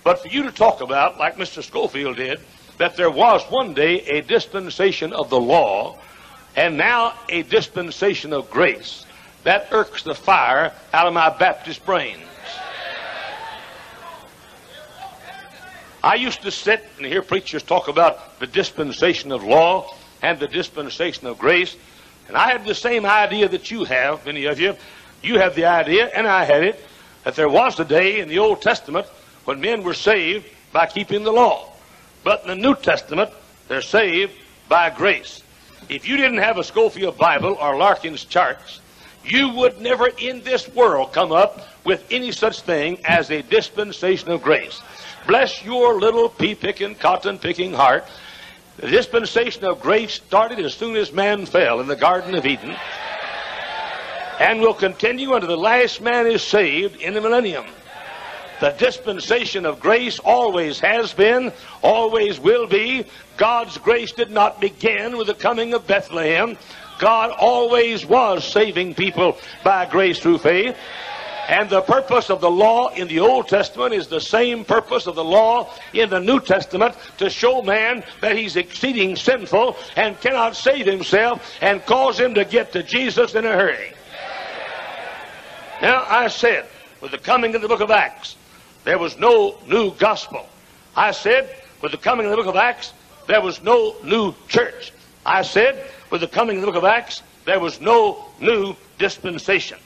But for you to talk about, like Mr. Schofield did, that there was one day a dispensation of the law and now a dispensation of grace, that irks the fire out of my Baptist brains. I used to sit and hear preachers talk about the dispensation of law and the dispensation of grace, and I had the same idea that you have, many of you. You have the idea, and I had it, that there was a day in the Old Testament when men were saved by keeping the law. But in the New Testament, they're saved by grace. If you didn't have a Schofield Bible or Larkin's charts, you would never in this world come up with any such thing as a dispensation of grace. Bless your little pea-picking, cotton-picking heart. The dispensation of grace started as soon as man fell in the Garden of Eden and will continue until the last man is saved in the millennium. The dispensation of grace always has been, always will be. God's grace did not begin with the coming of Bethlehem. God always was saving people by grace through faith. And the purpose of the law in the Old Testament is the same purpose of the law in the New Testament, to show man that he's exceeding sinful and cannot save himself, and cause him to get to Jesus in a hurry. Now, I said, with the coming of the book of Acts, there was no new gospel. I said, with the coming of the book of Acts, there was no new church. I said, with the coming of the book of Acts, there was no new dispensation.